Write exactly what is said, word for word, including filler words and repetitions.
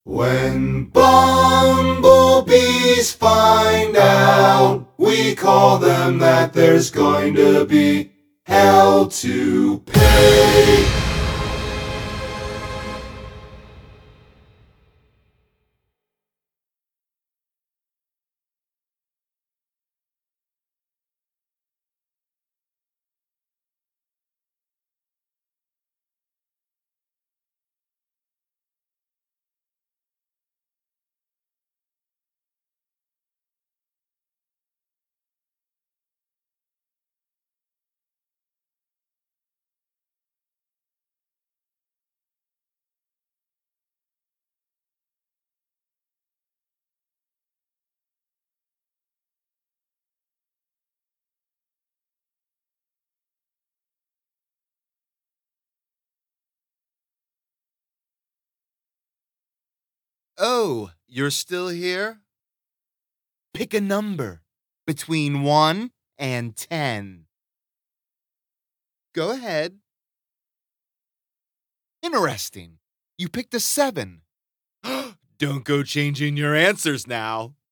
When bumblebees find out, we call them that there's going to be hell to pay. Oh, you're still here? Pick a number between one and ten. Go ahead. Interesting. You picked a seven. Don't go changing your answers now.